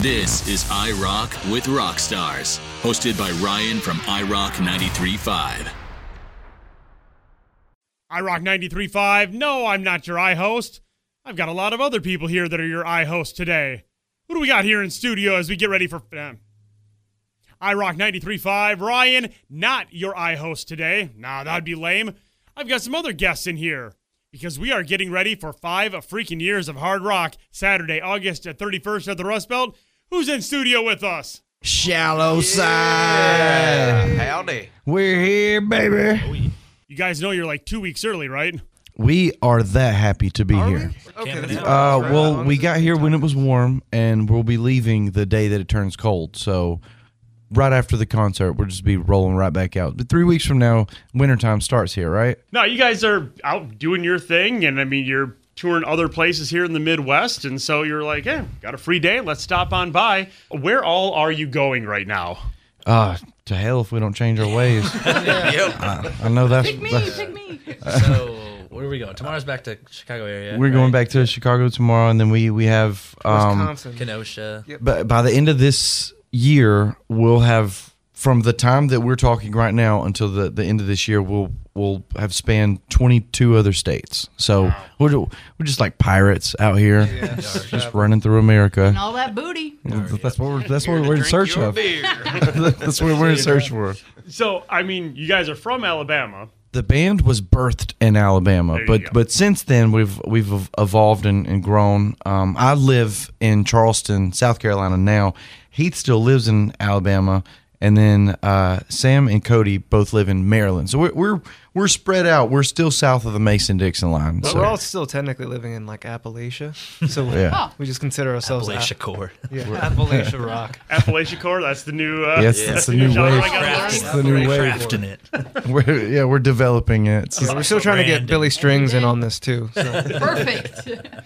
This is iRock with Rockstars, hosted by Ryan from iRock 93.5. iRock 93.5. No, I'm not your iHost. I've got a lot of other people here that are your iHost today. Who do we got here in studio as we get ready for iRock 93.5? Ryan, not your iHost today. Nah, that'd be lame. I've got some other guests in here because we are getting ready for 5 freaking years of hard rock. Saturday, August 31st at the Rust Belt. Who's in studio with us? Shallow Side. Howdy. We're here, baby. You guys know you're like 2 weeks early, right? We are that happy to be here. Okay, that's Well, we got here when it was warm, and we'll be leaving the day that it turns cold. So right after the concert, we'll just be rolling right back out. But 3 weeks from now, wintertime starts here, right? No, you guys are out doing your thing, and I mean, you're touring other places here in the Midwest, and so you're like, hey, got a free day, let's stop on by. Where all are you going right now? To hell if we don't change our ways. I know that's... Pick me. So, where are we going? Tomorrow's back to Chicago area. We're going back to Chicago tomorrow, and then we have... Wisconsin. Kenosha. Yep. But by the end of this year, we'll have... From the time that we're talking right now until the end of this year, we'll have spanned 22 other states. So we're just like pirates out here, just running through America. And all that booty. That's what we're in search of. That's what we're in search for. So, I mean, you guys are from Alabama. The band was birthed in Alabama, There you go. but since then we've evolved and grown. I live in Charleston, South Carolina now. Heath still lives in Alabama. And then Sam and Cody both live in Maryland, so we're spread out. We're still south of the Mason-Dixon line. But So. we're all still technically living in like Appalachia, so Yeah. we just consider ourselves Appalachia Core. Appalachia rock. Appalachia Core, that's the new... Yes, that's the new genre wave. I gotta learn. It's the new wave. Crafting it. We're developing it. We're still trying to get Billy Strings in on this too. So. Perfect.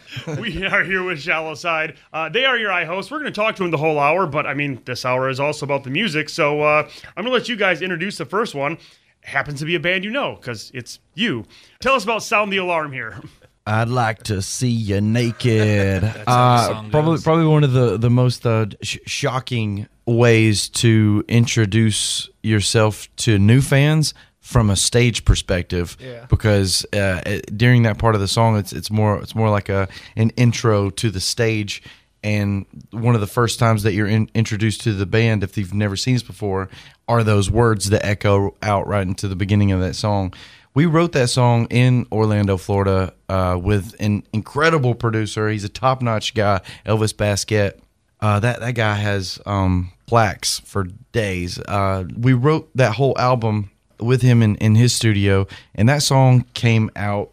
We are here with Shallow Side. They are your iHosts. We're going to talk to them the whole hour, but I mean, this hour is also about the music. So I'm going to let you guys introduce the first one. Happens to be a band you know, because it's you. Tell us about Sound the Alarm here. I'd like to see you naked. how the song goes. Probably one of the most shocking ways to introduce yourself to new fans from a stage perspective. Yeah. Because during that part of the song, it's more like an intro to the stage. And one of the first times that you're introduced to the band, if you've never seen us before, are those words that echo out right into the beginning of that song. We wrote that song in Orlando, Florida, with an incredible producer. He's a top-notch guy, Elvis Basquette. That guy has plaques for days. We wrote that whole album with him in his studio, and that song came out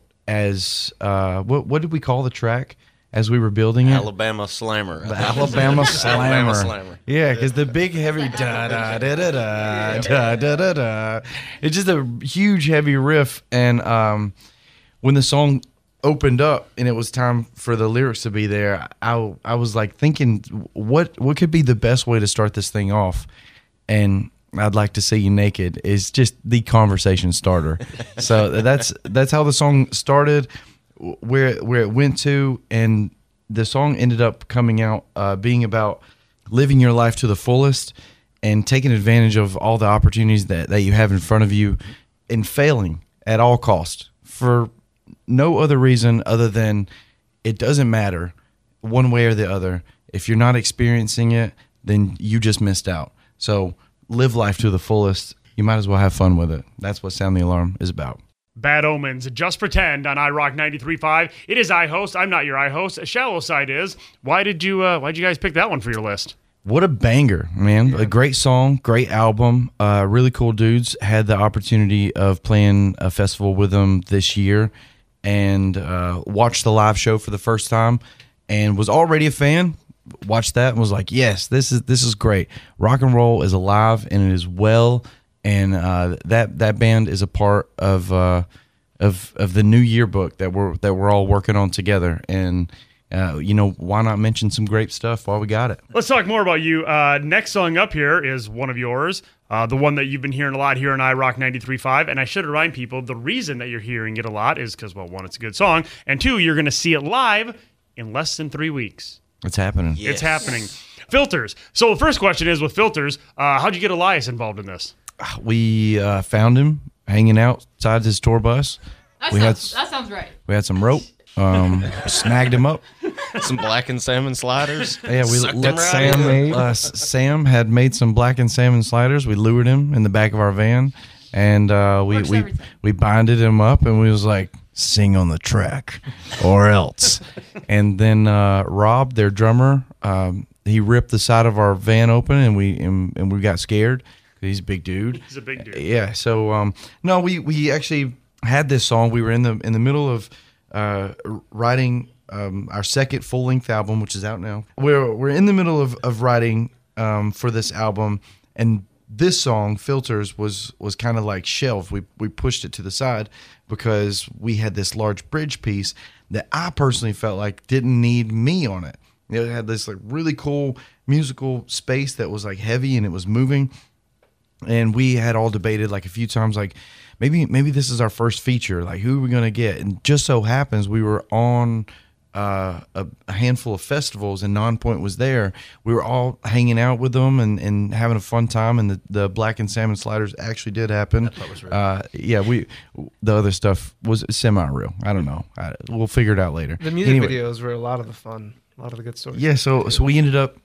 as what did we call the track as we were building it? Alabama Slammer. The Alabama Slammer. Alabama Slammer. Yeah, because the big heavy da da da da da da da da da. It's just a huge heavy riff, and when the song opened up and it was time for the lyrics to be there, I was like thinking, what could be the best way to start this thing off? And I'd like to see you naked is just the conversation starter. So that's how the song started. Where it went to, and the song ended up coming out being about living your life to the fullest and taking advantage of all the opportunities that you have in front of you and failing at all costs for no other reason other than it doesn't matter one way or the other. If you're not experiencing it, then you just missed out. So live life to the fullest. You might as well have fun with it. That's what Sound the Alarm is about. Bad Omens, Just Pretend on iRock 93.5. It is iHost. I'm not your iHost. Shallow Side is. Why'd you guys pick that one for your list? What a banger, man. Yeah. A great song, great album. Really cool dudes. Had the opportunity of playing a festival with them this year and watched the live show for the first time and was already a fan. Watched that and was like, yes, this is great. Rock and roll is alive and it is well. And that band is a part of the new yearbook that we're all working on together. And why not mention some great stuff while we got it? Let's talk more about you. Next song up here is one of yours, the one that you've been hearing a lot here on iRock 93.5. And I should remind people the reason that you're hearing it a lot is because, well, one, it's a good song, and two, you're going to see it live in less than 3 weeks. It's happening. It's happening. Filters. So the first question is, with Filters, how'd you get Elias involved in this? We found him hanging outside his tour bus. That sounds right. We had some rope, snagged him up. Some blackened salmon sliders. Yeah, we Sucked him let right Sam in. made. Sam had made some blackened salmon sliders. We lured him in the back of our van, and Works we every time. we binded him up, and we was like, sing on the track, or else. And then Rob, their drummer, he ripped the side of our van open, and we got scared. He's a big dude. He's a big dude. Yeah. So no, we actually had this song. We were in the middle of writing our second full length album, which is out now. We're in the middle of writing for this album, and this song, Filters, was kind of like shelved. We pushed it to the side because we had this large bridge piece that I personally felt like didn't need me on it. It had this like really cool musical space that was like heavy and it was moving. And we had all debated like a few times, like maybe this is our first feature. Like, who are we gonna get? And just so happens we were on a handful of festivals, and Non-Point was there. We were all hanging out with them and having a fun time. And the Black and Salmon Sliders actually did happen. That part was real. Yeah, the other stuff was semi-real. I don't know. We'll figure it out later. The music Anyway. videos were a lot of the fun, a lot of the good stories. Yeah, so we ended up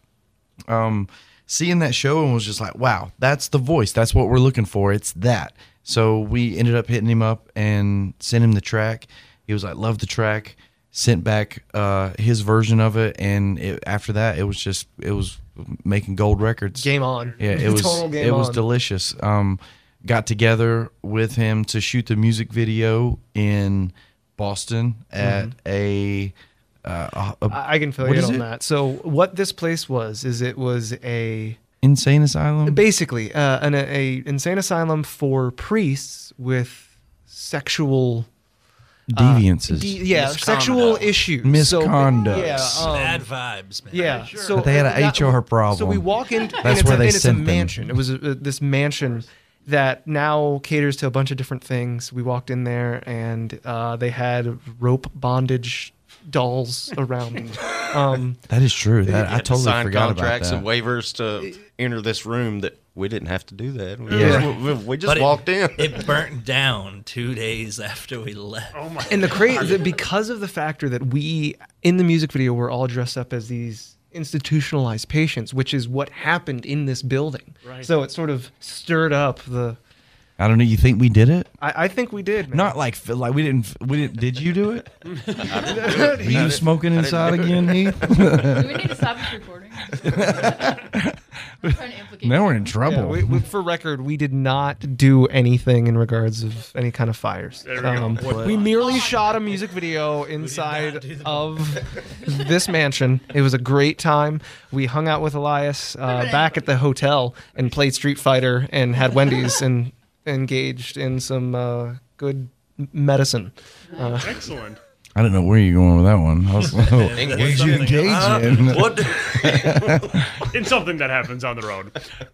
seeing that show and was just like, wow, that's the voice. That's what we're looking for. It's that. So we ended up hitting him up and sent him the track. He was like, love the track. Sent back his version of it, and after that, it was making gold records. Game on. Yeah, it was Total game it was on. delicious. Got together with him to shoot the music video in Boston at a I can fill What you in is on it? that. So what this place was is it was a insane asylum. basically an insane asylum for priests with sexual Deviances. sexual issues, Misconduct. Bad vibes, man. Yeah, so But they had an HR problem. So we walk in. That's and where they it's a sent them. mansion. It was this mansion that now caters to a bunch of different things. We walked in there, and they had rope bondage dolls around. That is true. That I Had to totally sign forgot about contracts that. and waivers to enter this room that we didn't have to do that. We just But walked in. It burnt down 2 days after we left. Oh my! And the crazy because of the factor that we in the music video were all dressed up as these institutionalized patients, which is what happened in this building. Right. So it sort of stirred up the. I don't know. You think we did it? I think we did. Man. Not like we didn't. Did you do it? Were you smoking inside again, Heath? Do we need to stop this recording? I'm trying to implicate Now we're in Yeah, trouble. for record, we did not do anything in regards of any kind of fires. There we go. We merely shot a music video inside of this mansion. It was a great time. We hung out with Elias back at the hotel and played Street Fighter and had Wendy's and engaged in some good medicine. Excellent. I don't know where you're going with that one. I was, what did you engage in? What? In something that happens on the road.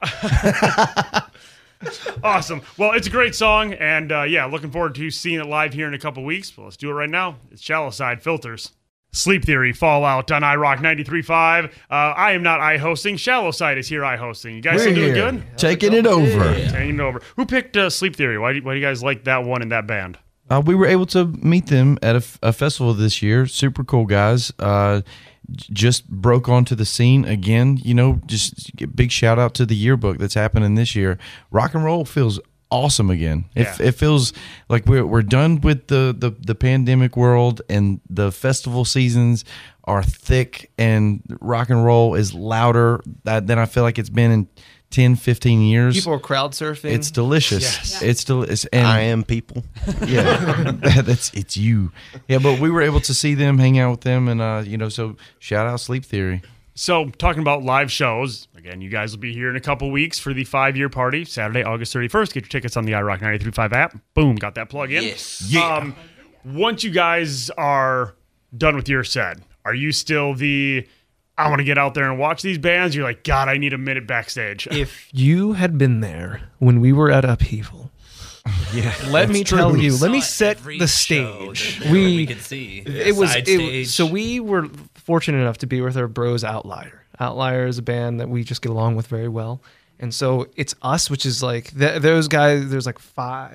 Awesome. Well, it's a great song, and yeah, looking forward to seeing it live here in a couple weeks. Well, let's do it right now. It's Shallow Side Filters. Sleep Theory, Fallout on iRock 93.5. I am not I-hosting. Shallow Side is here I-hosting. You guys still doing good? Taking it over. Taking it over. Who picked Sleep Theory? Why do you guys like that one and that band? We were able to meet them at a festival this year. Super cool guys. Just broke onto the scene again. You know, just big shout out to the yearbook that's happening this year. Rock and roll feels awesome again. Yeah. It feels like we're done with the pandemic world, and the festival seasons are thick, and rock and roll is louder than I feel like it's been in 10, 15 years. People are crowd surfing. It's delicious. Yes. It's delicious. And I am people. yeah, it's you. Yeah, but we were able to see them, hang out with them, and you know, so shout out Sleep Theory. So, talking about live shows, again, you guys will be here in a couple weeks for the 5-year party, Saturday, August 31st. Get your tickets on the iRock 93.5 app. Boom, got that plug in. Yes. Yeah. Once you guys are done with your set, are you still I want to get out there and watch these bands? You're like, God, I need a minute backstage. If you had been there when we were at Upheaval, let me tell you. Let me set Every the show stage. we could see. It was Side it, stage. so we were fortunate enough to be with our bros Outlier. Outlier is a band that we just get along with very well. And so it's us, which is like those guys. There's like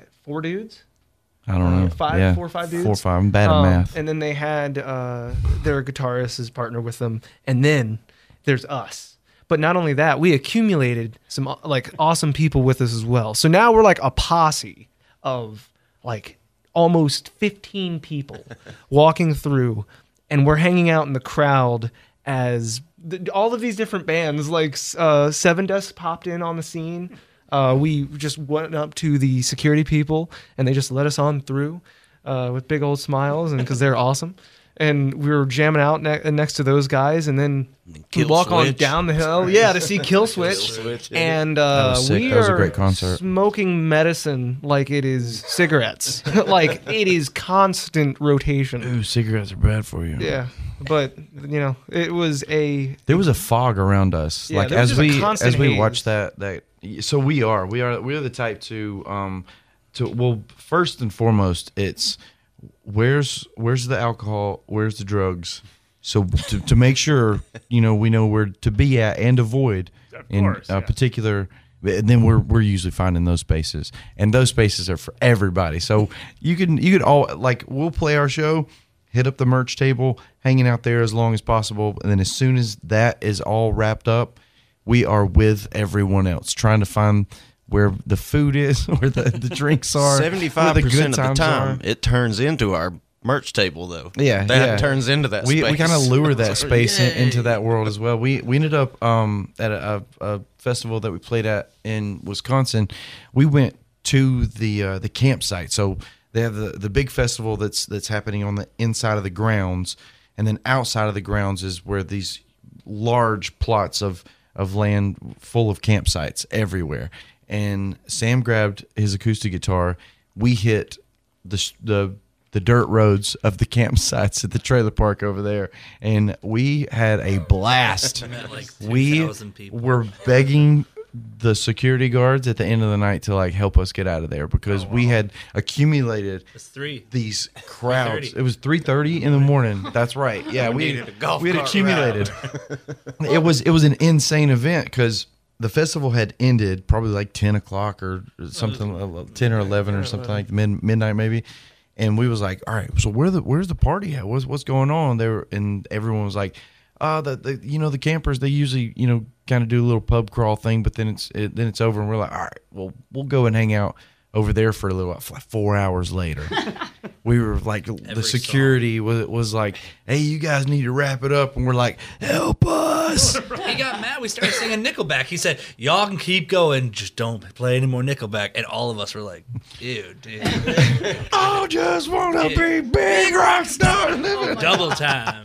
4 dudes. I don't know. 4 or 5 dudes. 4 or 5. I'm bad at math. And then they had their guitarist as partner with them. And then there's us. But not only that, we accumulated some like awesome people with us as well. So now we're like a posse of like almost 15 people walking through, and we're hanging out in the crowd as all of these different bands. Like Seven Dust popped in on the scene. We just went up to the security people, and they just let us on through with big old smiles, and because they're awesome. And we were jamming out next to those guys, and then we walk on down the hill, to see Kill Switch. And That was sick. we That was a are great concert. smoking medicine like it is cigarettes. Like it is constant rotation. Ooh, cigarettes are bad for you. Yeah, but it was There was a fog around us. Yeah, like there was as just a we constant as we haze. watched that. So we are the type to well, first and foremost, it's where's the alcohol, where's the drugs, so to make sure we know where to be at and avoid particular. And then we're usually finding those spaces, and those spaces are for everybody. So you could all like we'll play our show, hit up the merch table, hanging out there as long as possible, and then as soon as that is all wrapped up, we are with everyone else trying to find where the food is, where the drinks are. 75% of the time, it turns into our merch table, though. Yeah, that turns into that we space. We kind of lure that space into that world as well. We ended up at a festival that we played at in Wisconsin. We went to the campsite. So they have the big festival that's happening on the inside of the grounds, and then outside of the grounds is where these large plots of land full of campsites everywhere. And Sam grabbed his acoustic guitar. We hit the dirt roads of the campsites at the trailer park over there, and we had a blast. We 2,000 people. were begging the security guards at the end of the night to like help us get out of there because we had accumulated It's 3. these crowds. 3:30. It was 3:30 in the morning. That's right. Yeah, we needed a golf had cart accumulated. It was an insane event because the festival had ended probably like 10 o'clock or something, 10 or 11 or something like midnight maybe. And we was like, all right, so where's the party at? What's going on? And everyone was like, the campers, they usually, kind of do a little pub crawl thing, but then it's over, and we're like, all right, well, we'll go and hang out over there for a little while. Like 4 hours later, we were like, the security was like, hey, you guys need to wrap it up, and we're like, help us. He got mad. We started singing Nickelback. He said, y'all can keep going, just don't play any more Nickelback. And all of us were like, ew, dude. I just want to be big rock star. Double time.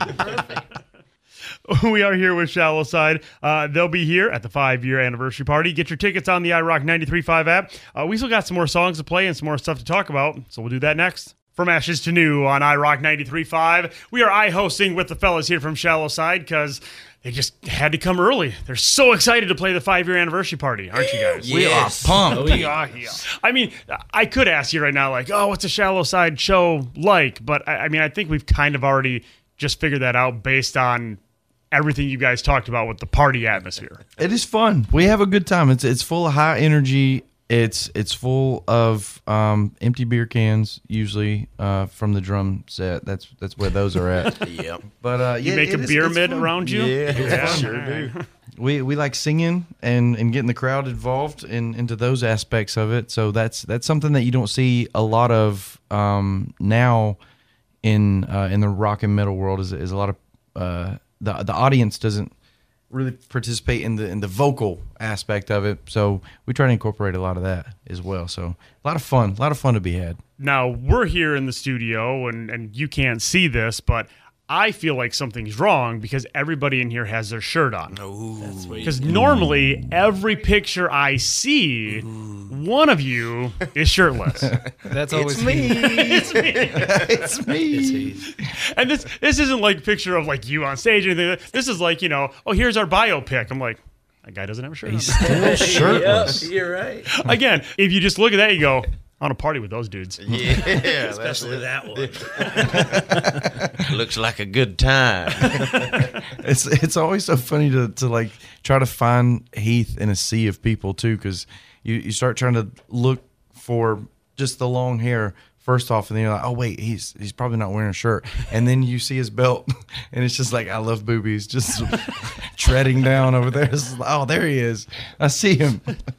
We are here with Shallow Side. They'll be here at the 5-year anniversary party. Get your tickets on the iRock 93.5 app. We still got some more songs to play and some more stuff to talk about, so we'll do that next. From Ashes to New on iRock 93.5, we are hosting with the fellas here from Shallow Side because they just had to come early. They're so excited to play the 5-year anniversary party, aren't you guys? We are pumped. Oh, yeah. I mean, I could ask you right now, like, oh, what's a Shallow Side show like? But I think we've kind of already just figured that out based on everything you guys talked about with the party atmosphere. It is fun. We have a good time. It's full of high energy. It's full of empty beer cans usually from the drum set. That's where those are at. Yep. But You make a pyramid around you? Yeah, sure do. We like singing and getting the crowd involved into those aspects of it. So that's something that you don't see a lot of now in the rock and metal world. Is a lot of the audience doesn't really participate in the vocal aspect of it. So we try to incorporate a lot of that as well. So a lot of fun to be had. Now, we're here in the studio, and you can't see this, but I feel like something's wrong because everybody in here has their shirt on. Because normally, every picture I see, one of you is shirtless. That's always me. It's me. And this isn't like a picture of like you on stage or anything. This is like, oh, here's our biopic. I'm like, that guy doesn't have a shirt on. He's still shirtless. Yep, you're right. Again, if you just look at that, you go, I want to party with those dudes. Yeah, Especially that one. looks like a good time. It's always so funny to like try to find Heath in a sea of people too, because you start trying to look for just the long hair first off, and then you're like, oh wait, he's probably not wearing a shirt, and then you see his belt, and it's just like, I love boobies, just treading down over there. It's like, oh, there he is, I see him.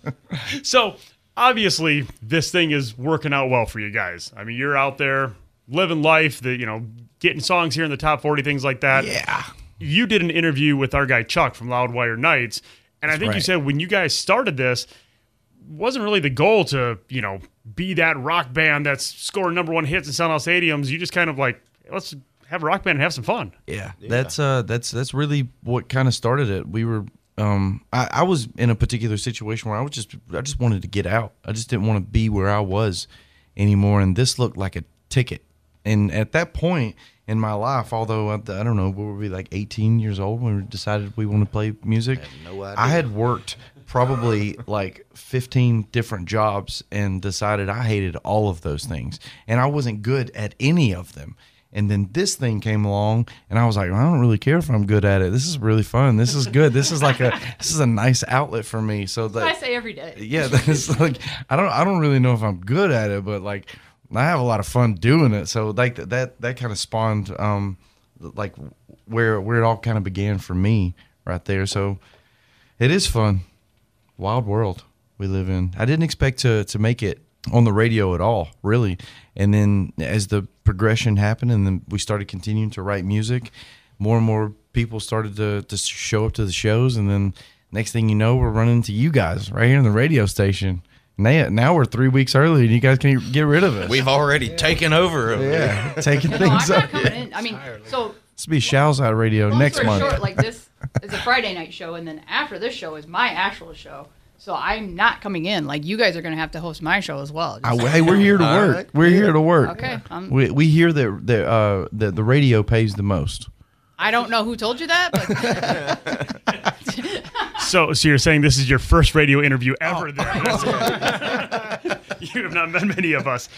So obviously, this thing is working out well for you guys. I mean, you're out there living life, getting songs here in the top 40, things like that. Yeah. You did an interview with our guy Chuck from Loudwire Nights, and I think you said when you guys started this, wasn't really the goal to, be that rock band that's scoring number one hits and selling out stadiums. You just kind of like, let's have a rock band and have some fun. Yeah. That's really what kind of started it. We were I was in a particular situation where I just wanted to get out. I just didn't want to be where I was anymore, and this looked like a ticket. And at that point in my life, although I don't know, we were like 18 years old when we decided we wanted to play music. I had no idea. I had worked probably like 15 different jobs and decided I hated all of those things, and I wasn't good at any of them. And then this thing came along, and I was like, well, I don't really care if I'm good at it. This is really fun. This is good. This is a nice outlet for me. So that I say every day. yeah, that's like I don't really know if I'm good at it, but like I have a lot of fun doing it. So like that kind of spawned like where it all kind of began for me right there. So it is fun. Wild world we live in. I didn't expect to make it on the radio at all, really. And then as the progression happened and then we started continuing to write music, more and more people started to show up to the shows, and then next thing you know, we're running into you guys right here in the radio station. Now we're 3 weeks early, and you guys can get rid of us. We've already taken over. yeah, taking No, things I'm up. not coming in. I mean, so This will be Show's Out Radio long next story month. short, like this is a Friday night show, and then after this show is my actual show. So I'm not coming in. Like, you guys are going to have to host my show as well. Hey, we're here to All work. right. We're here to work. Okay. We hear that the radio pays the most. I don't know who told you that, but So you're saying this is your first radio interview ever? Oh. There, you have not met many of us.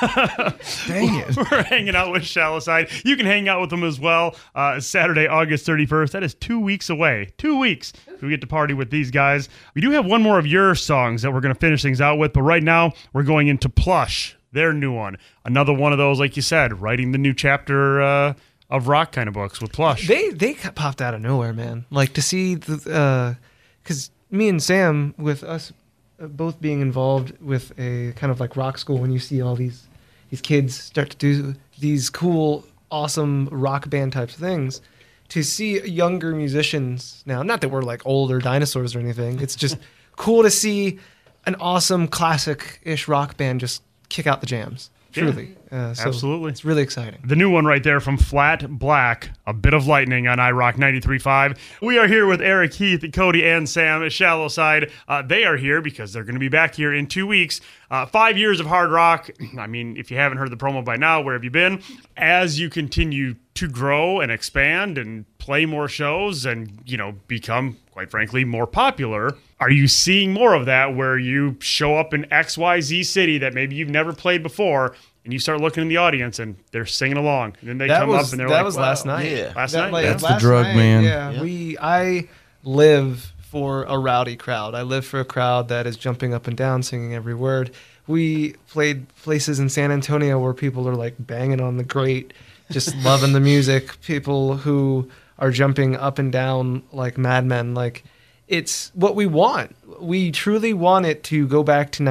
Dang it. We're hanging out with Shallow Side. You can hang out with them as well. Saturday, August 31st. That is 2 weeks away. 2 weeks. We get to party with these guys. We do have one more of your songs that we're going to finish things out with, but right now we're going into Plush, their new one. Another one of those, like you said, writing the new chapter of rock kind of books with Plush. They popped out of nowhere, man. Like to see the because me and Sam, with us both being involved with a kind of like rock school, when you see all these kids start to do these cool, awesome rock band types of things, to see younger musicians now, not that we're like older dinosaurs or anything, it's just cool to see an awesome classic-ish rock band just kick out the jams. Truly. So absolutely. It's really exciting. The new one right there from Flat Black, A Bit of Lightning on iRock 93.5. We are here with Eric, Heath, Cody, and Sam at Shallow Side. They are here because they're going to be back here in 2 weeks. 5 years of hard rock. I mean, if you haven't heard the promo by now, where have you been? As you continue to grow and expand and play more shows and, become, quite frankly, more popular, are you seeing more of that where you show up in XYZ city that maybe you've never played before, and you start looking in the audience and they're singing along, and then they come up and they're like, that was last night. Yeah. Last That, night? like, Yeah. That's the last drug, night, man. Yeah, I live for a rowdy crowd. I live for a crowd that is jumping up and down, singing every word. We played places in San Antonio where people are like banging on the grate, just loving the music. People who are jumping up and down like madmen. Like, it's what we want. We truly want it to go back to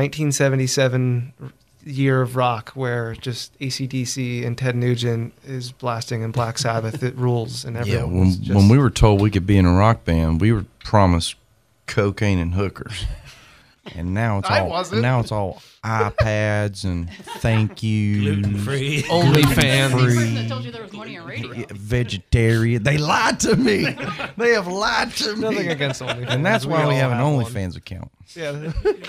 1977 year of rock, where just AC/DC and Ted Nugent is blasting and Black Sabbath. It rules, and Yeah, everyone's when we were told we could be in a rock band, we were promised cocaine and hookers. And now it's all iPads and thank you, Gluten-free. OnlyFans. the person that told you there was money on radio. vegetarian. They lied to me. They have lied to me. Nothing against OnlyFans. And that's why we all have an one. OnlyFans account. Yeah,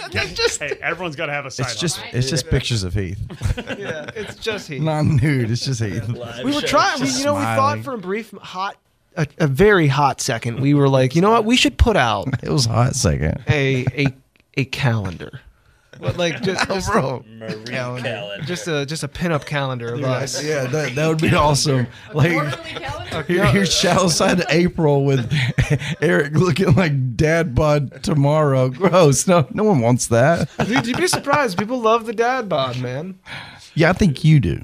Hey, everyone's got to have a side It's just pictures of Heath, yeah, it's just he. not nude. It's just Heath. We were trying. We Just thought smiling. for a brief a very hot second, we were like, you know what? We should put out It was a hot second. a calendar But like just bro. Marie Calendar. just a pinup calendar of us. Yeah, that would be awesome. Like Quarterly calendar? here's Shallow Side of April with Eric looking like dad bod tomorrow. Gross. No one wants that. Dude, you'd be surprised. People love the dad bod, man. Yeah, I think you do.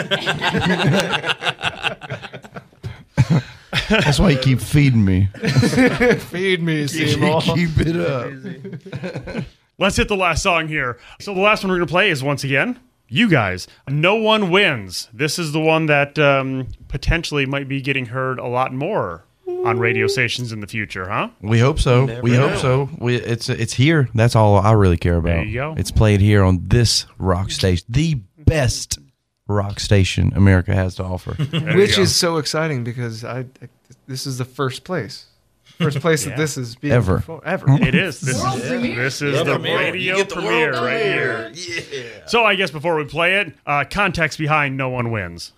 That's why you keep feeding me. Feed me, Seymour. Keep it up. Let's hit the last song here. So the last one we're going to play is, once again, you guys. No One Wins. This is the one that potentially might be getting heard a lot more on radio stations in the future, huh? We hope so. We know. hope so. It's here. That's all I really care about. There you go. It's played here on this rock station, the best rock station America has to offer. Which is so exciting because this is the first place that this is being Ever. performed. Ever. It is. This World is, premiere. this is the premiere. radio You get the premiere world right here. Yeah. So I guess before we play it, context behind No One Wins.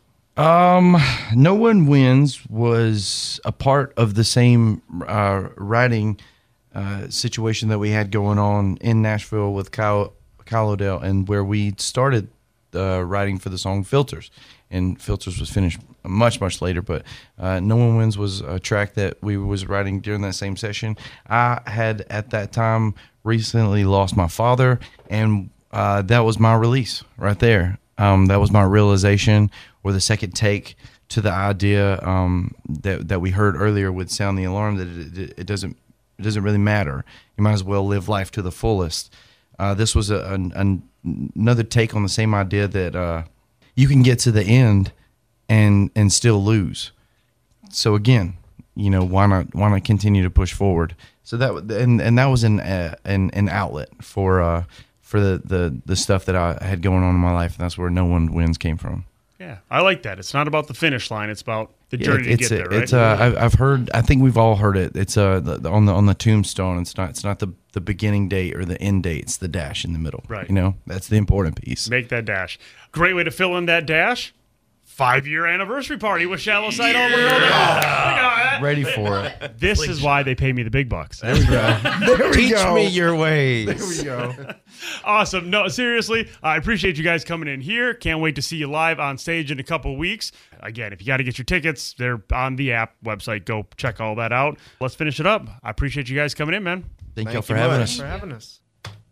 No One Wins was a part of the same writing situation that we had going on in Nashville with Kyle Odell, and where we started writing for the song Filters. And Filters was finished much later, but No One Wins was a track that we was writing during that same session. I had at that time recently lost my father, and that was my release right there. That was my realization, or the second take to the idea that we heard earlier with Sound the Alarm, that it doesn't really matter. You might as well live life to the fullest. This was another take on the same idea that you can get to the end and still lose. So again, why not continue to push forward? So that was an outlet for the stuff that I had going on in my life, and that's where No One Wins came from. Yeah, I like that. It's not about the finish line. It's about the journey to get there, right? It's I've heard. I think we've all heard it. It's on the tombstone. It's not the beginning date or the end date. It's the dash in the middle. Right. That's the important piece. Make that dash. Great way to fill in that dash. 5-year anniversary party with Shallow Side all over. Ready for it. This is why they pay me the big bucks. There we Teach go. me your ways. There we go. Awesome. No, seriously, I appreciate you guys coming in here. Can't wait to see you live on stage in a couple weeks. Again, if you got to get your tickets, they're on the app website. Go check all that out. Let's finish it up. I appreciate you guys coming in, man. Thank y'all Thank for you having much. us. For having us.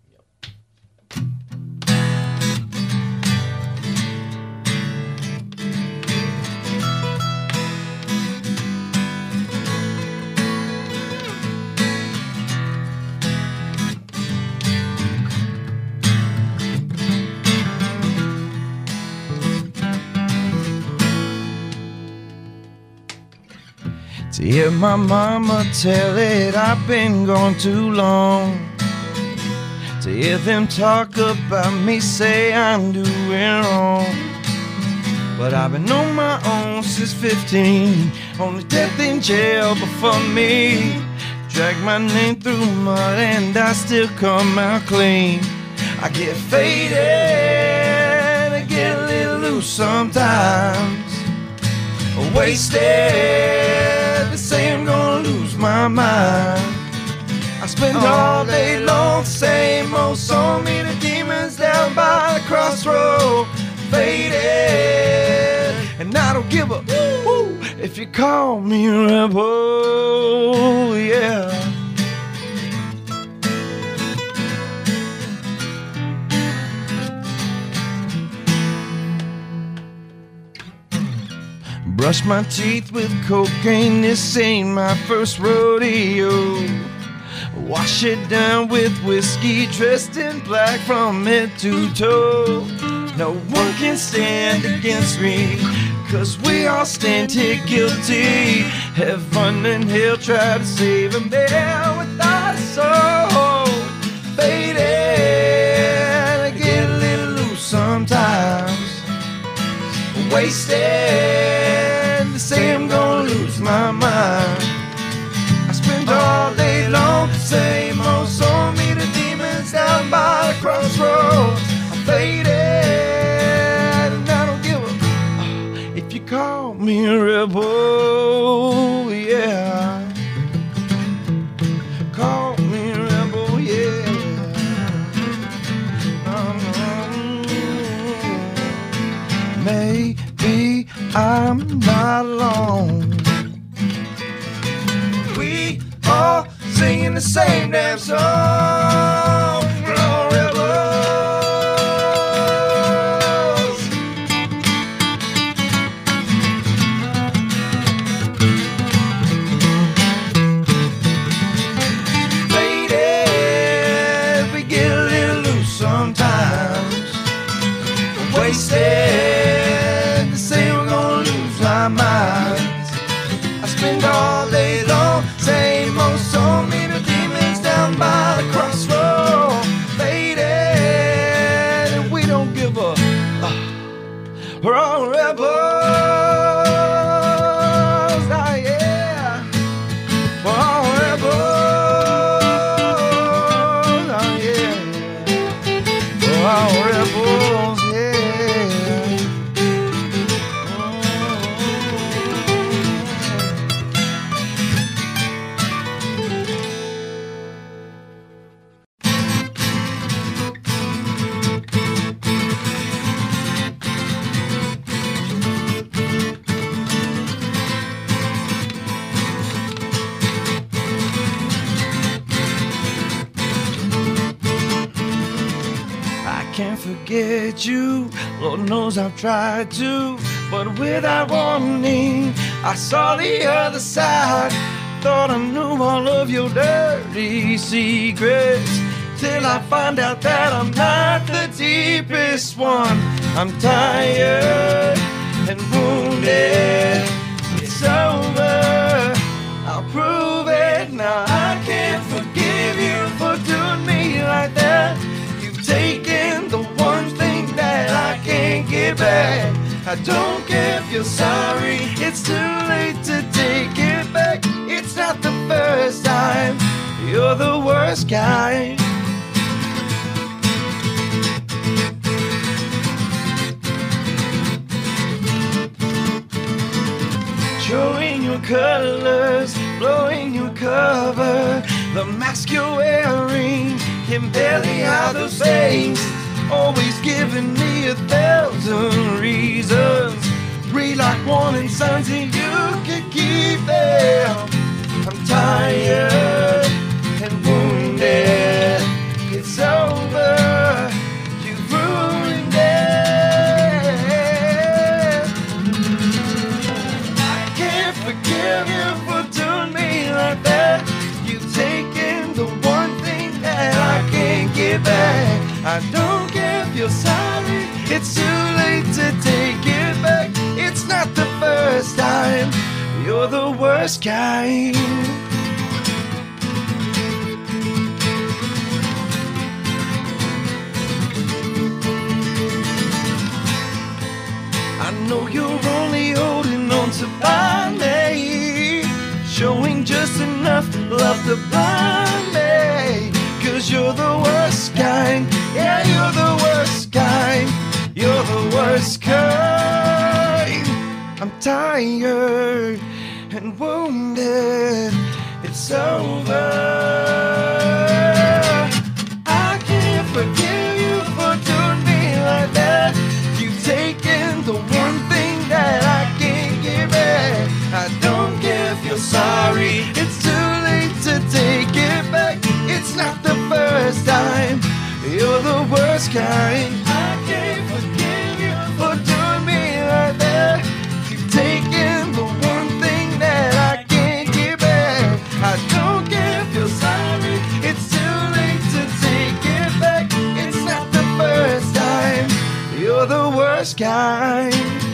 To hear my mama tell it, I've been gone too long. To hear them talk about me, say I'm doing wrong. But I've been on my own since 15. Only death in jail before me. Drag my name through mud and I still come out clean. I get faded, I get a little loose sometimes. Wasted, they say I'm gonna lose my mind. I spend all day long, same old song, me the demons down by the crossroad. Faded, and I don't give a woo if you call me a rebel, yeah. Brush my teeth with cocaine, this ain't my first rodeo. Wash it down with whiskey, dressed in black from head to toe. No one can stand against me, 'cause we all stand here guilty. Heaven and hell try to save a man without a soul. Faded, I get a little loose sometimes. Wasted, they say I'm gonna lose my mind. I spend all day long, the same old song, me the demons down by the crossroads. I'm faded, and I don't give a if you call me a rebel, yeah. Call me a rebel, yeah. damn song for all rebels. Ladies, we get a little loose sometimes. Wasted to say we're gonna lose our minds. I spend all day long, same old song, leave the demons down by the crossroad. Lady, we don't give up. We're all rebels, ah yeah. We're all rebels, ah yeah. We're all rebels, yeah. I can't forget you, Lord knows I've tried to, but without warning, I saw the other side. Thought I knew all of your dirty secrets, till I find out that I'm not the deepest one. I'm tired and wounded, it's over, I'll prove it now. I can't forgive you for doing me like that. You've taken the one thing that I can't get back. I don't care if you're sorry, it's too late to take it back. It's not the first time, you're the worst kind. Showing your colors, blowing your cover, the mask you're wearing can barely hide those things. Always giving me 1,000 reasons. Read like warning signs and you can keep them. I'm tired and wounded, it's over, you've ruined it. I can't forgive you for doing me like that. You've taken the one thing that I can't get back. I don't care if you're sorry, it's too late to take it back. It's not the first time, you're the worst kind. I know you're only holding on to bind me, showing just enough love to bind me. Cause you're the worst kind, yeah, you're the worst kind, you're the worst kind. I'm tired and wounded, it's over. I can't forgive you for doing me like that. You've taken the one thing that I can't give back. I don't care if you're sorry, it's too late to take it back. It's not the first time, you're the worst kind. I can't forgive you for doing me like that. You've taken the one thing that I can't give back. I don't care if you're sorry, it's too late to take it back. It's not the first time, you're the worst kind.